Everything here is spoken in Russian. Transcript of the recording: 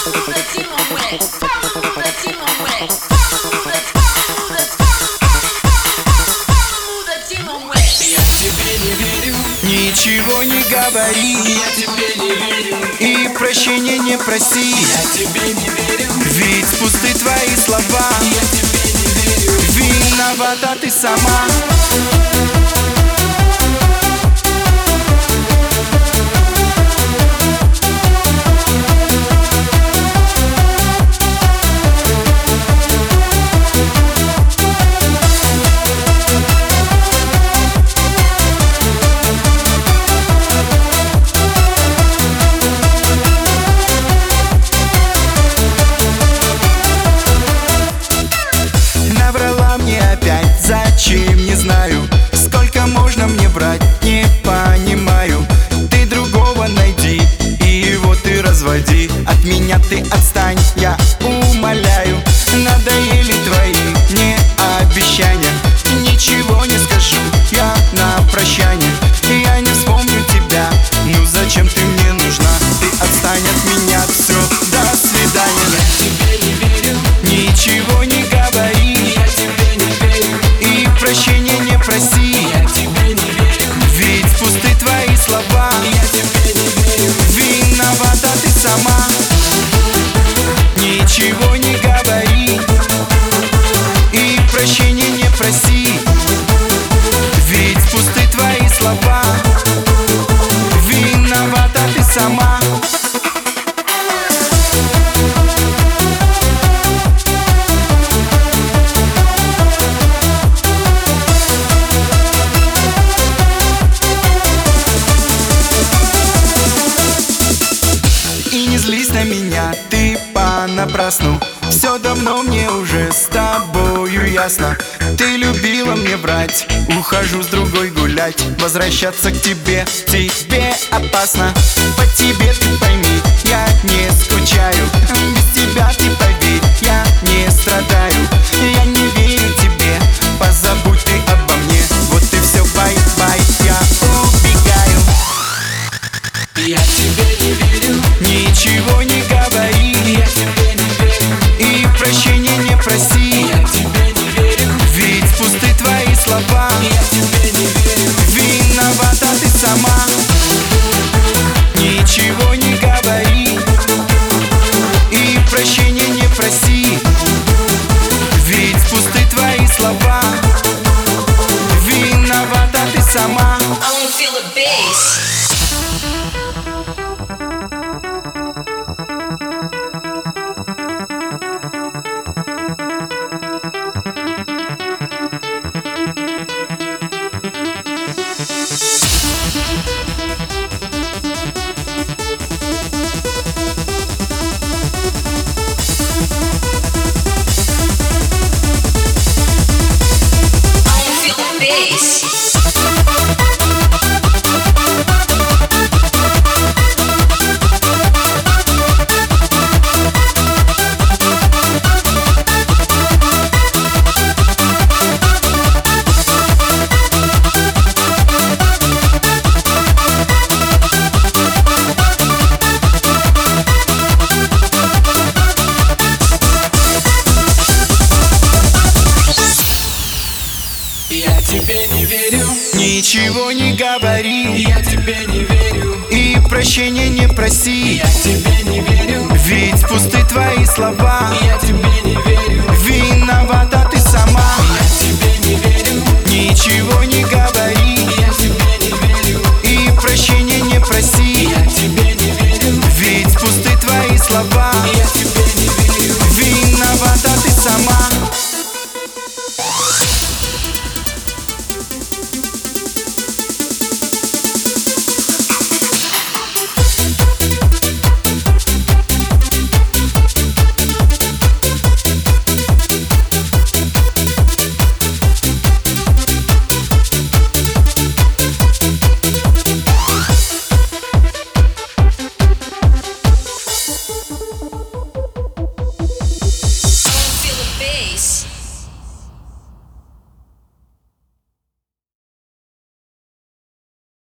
Ничего не говори, я тебе не верю. И прощения не проси, Я тебе не верю. ведь пусты твои слова. Я тебе не верю. Виновата ты сама. Зачем, не знаю. Сколько можно мне брать, не понимаю. Ты другого найди, и его ты разводи. От меня ты отстань, я умоляю. Надоели твои мне обещания. Ничего не скажу я на прощание. Я не вспомню тебя, ну зачем ты мне нужна? Ты отстань от меня, все, до свидания. Я тебе не верю. Ничего не говори, Я тебе не верю. и прощения не проси. Я тебе не верю. Ведь пусты твои слова. Я тебе не верю. Виновата ты сама. Ничего не говори, и прощения не проси. Ведь пусты твои слова. Виновата ты сама. И не злись на меня, ты понапрасну. Все давно мне уже с тобою ясно. Ты любила мне врать, ухожу с другой гулять. Возвращаться к тебе опасно. По тебе ты пойми, я не скучаю. Без тебя ты поверь, я не страдаю. Я не верю тебе, позабудь ты обо мне. Вот и все, бай-бай, я убегаю. Я тебе не верю. Ничего не говори, Я тебе не верю. и прощения не проси. Я тебе не верю. Ведь пусты твои слова. Я тебе не верю. Виновата ты сама. Ничего не говори, и прощения не проси. Ведь пусты твои слова. Виновата ты сама. I wanna feel the bass. Я тебе не верю. Ничего не говори, Я тебе не верю. и прощения не проси. Я тебе не верю. Ведь пусты твои слова. Я тебе не